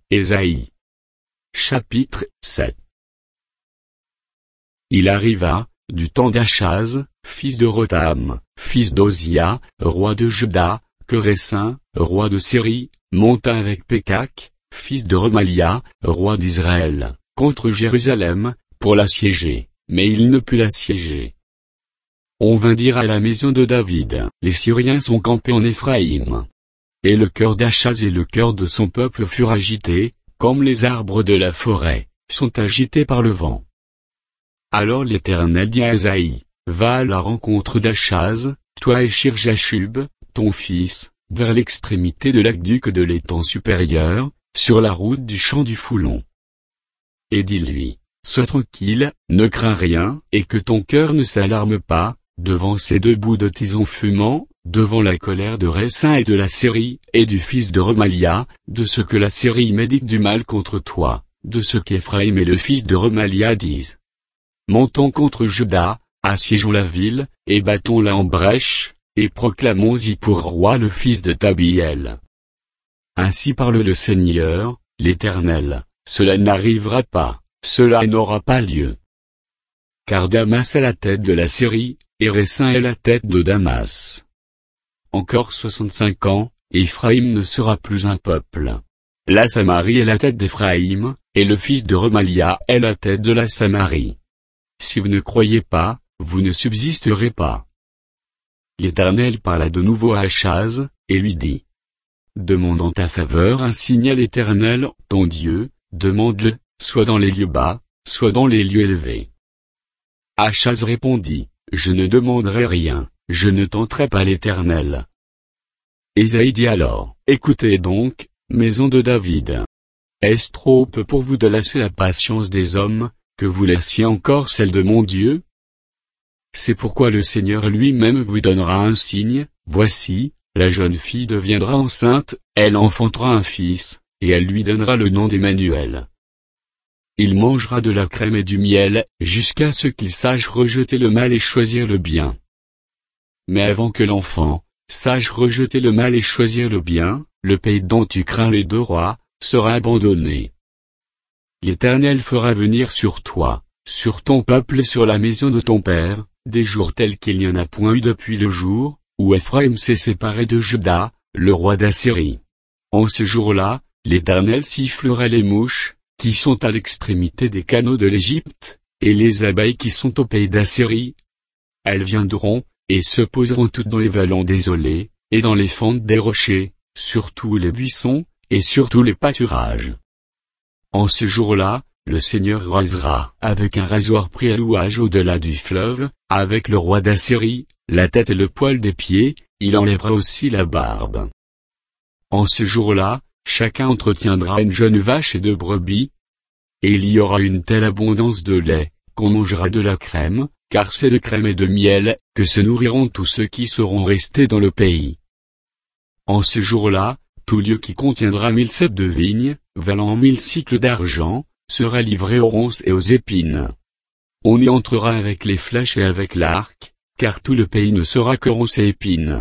Ésaïe. Chapitre 7. Il arriva, du temps d'Achaz, fils de Rotham, fils d'Ozia, roi de Juda, que Résin, roi de Syrie, monta avec Pékak, fils de Remalia, roi d'Israël, contre Jérusalem, pour l'assiéger, mais il ne put l'assiéger. On vint dire à la maison de David, les Syriens sont campés en Éphraïm. Et le cœur d'Achaz et le cœur de son peuple furent agités, comme les arbres de la forêt, sont agités par le vent. Alors l'Éternel dit à Ésaïe, va à la rencontre d'Achaz, toi et Shir-Jashub, ton fils, vers l'extrémité de l'aqueduc de l'étang supérieur, sur la route du champ du Foulon. Et dis-lui, sois tranquille, ne crains rien, et que ton cœur ne s'alarme pas, devant ces deux bouts de tison fumant, devant la colère de Résin et de la Syrie, et du fils de Remalia, de ce que la Syrie médite du mal contre toi, de ce qu'Éphraïm et le fils de Remalia disent. Montons contre Juda, assiégeons la ville, et battons-la en brèche, et proclamons-y pour roi le fils de Tabiel. Ainsi parle le Seigneur, l'Éternel, cela n'arrivera pas, cela n'aura pas lieu. Car Damas est la tête de la Syrie, et Résin est la tête de Damas. Encore 65 ans, Éphraïm ne sera plus un peuple. La Samarie est la tête d'Éphraïm, et le fils de Remalia est la tête de la Samarie. Si vous ne croyez pas, vous ne subsisterez pas. L'Éternel parla de nouveau à Achaz, et lui dit. Demande en ta faveur un signe à l'Éternel, ton Dieu, demande-le, soit dans les lieux bas, soit dans les lieux élevés. Achaz répondit, je ne demanderai rien, je ne tenterai pas l'Éternel. Ésaïe dit alors, écoutez donc, maison de David. Est-ce trop peu pour vous de lasser la patience des hommes, que vous laissiez encore celle de mon Dieu? C'est pourquoi le Seigneur lui-même vous donnera un signe, voici, la jeune fille deviendra enceinte, elle enfantera un fils, et elle lui donnera le nom d'Emmanuel. Il mangera de la crème et du miel, jusqu'à ce qu'il sache rejeter le mal et choisir le bien. Mais avant que l'enfant sache rejeter le mal et choisir le bien, le pays dont tu crains les deux rois, sera abandonné. L'Éternel fera venir sur toi, sur ton peuple et sur la maison de ton père, des jours tels qu'il n'y en a point eu depuis le jour, où Éphraïm s'est séparé de Juda, le roi d'Assyrie. En ce jour-là, l'Éternel sifflera les mouches, qui sont à l'extrémité des canaux de l'Égypte, et les abeilles qui sont au pays d'Assyrie. Elles viendront, et se poseront toutes dans les vallons désolés, et dans les fentes des rochers, sur tous les buissons, et sur tous les pâturages. En ce jour-là, le Seigneur rasera avec un rasoir pris à louage au-delà du fleuve, avec le roi d'Assyrie, la tête et le poil des pieds, il enlèvera aussi la barbe. En ce jour-là, chacun entretiendra une jeune vache et 2 brebis, et il y aura une telle abondance de lait, qu'on mangera de la crème, car c'est de crème et de miel, que se nourriront tous ceux qui seront restés dans le pays. En ce jour-là, tout lieu qui contiendra 1000 ceps de vigne, valant 1000 cycles d'argent, sera livré aux ronces et aux épines. On y entrera avec les flèches et avec l'arc, car tout le pays ne sera que ronces et épines.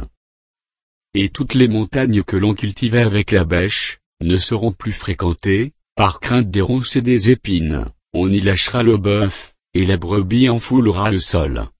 Et toutes les montagnes que l'on cultivait avec la bêche, ne seront plus fréquentées, par crainte des ronces et des épines. On y lâchera le bœuf, et la brebis enfoulera le sol.